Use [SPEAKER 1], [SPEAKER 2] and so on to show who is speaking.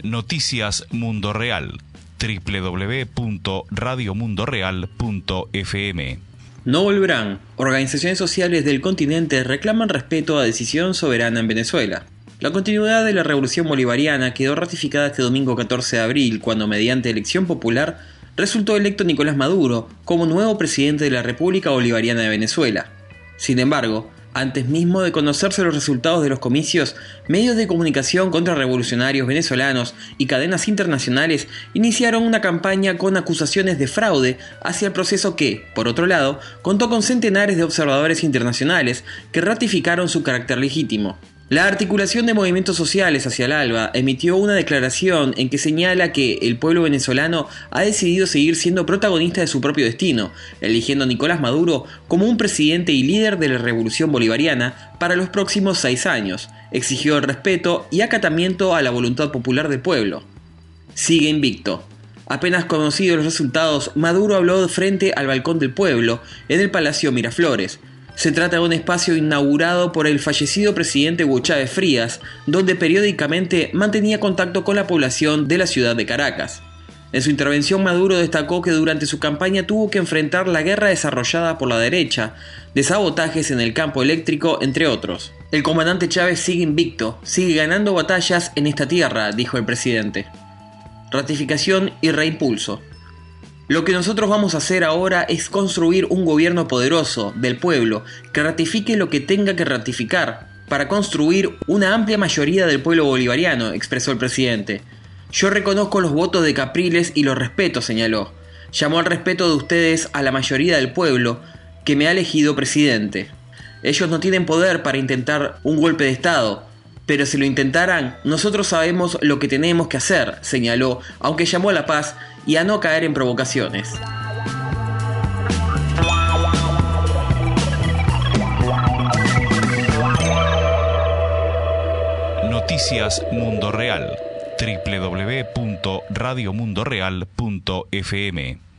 [SPEAKER 1] Noticias Mundo Real. www.radiomundoreal.fm.
[SPEAKER 2] No volverán. Organizaciones sociales del continente reclaman respeto a decisión soberana en Venezuela. La continuidad de la revolución bolivariana quedó ratificada este domingo 14 de abril, cuando mediante elección popular resultó electo Nicolás Maduro como nuevo presidente de la República Bolivariana de Venezuela. Sin embargo, antes mismo de conocerse los resultados de los comicios, medios de comunicación contrarrevolucionarios venezolanos y cadenas internacionales iniciaron una campaña con acusaciones de fraude hacia el proceso que, por otro lado, contó con centenares de observadores internacionales que ratificaron su carácter legítimo. La articulación de movimientos sociales hacia el ALBA emitió una declaración en que señala que el pueblo venezolano ha decidido seguir siendo protagonista de su propio destino, eligiendo a Nicolás Maduro como un presidente y líder de la revolución bolivariana para los próximos 6 años. Exigió el respeto y acatamiento a la voluntad popular del pueblo. Sigue invicto. Apenas conocidos los resultados, Maduro habló frente al balcón del pueblo en el Palacio Miraflores. Se trata de un espacio inaugurado por el fallecido presidente Hugo Chávez Frías, donde periódicamente mantenía contacto con la población de la ciudad de Caracas. En su intervención, Maduro destacó que durante su campaña tuvo que enfrentar la guerra desarrollada por la derecha, de sabotajes en el campo eléctrico, entre otros. El comandante Chávez sigue invicto, sigue ganando batallas en esta tierra, dijo el presidente. Ratificación y reimpulso. Lo que nosotros vamos a hacer ahora es construir un gobierno poderoso del pueblo que ratifique lo que tenga que ratificar para construir una amplia mayoría del pueblo bolivariano, expresó el presidente. Yo reconozco los votos de Capriles y los respeto, señaló. Llamó al respeto de ustedes a la mayoría del pueblo que me ha elegido presidente. Ellos no tienen poder para intentar un golpe de Estado, pero si lo intentaran, nosotros sabemos lo que tenemos que hacer, señaló, aunque llamó a la paz y a no caer en provocaciones.
[SPEAKER 1] Noticias Mundo Real. www.radiomundoreal.fm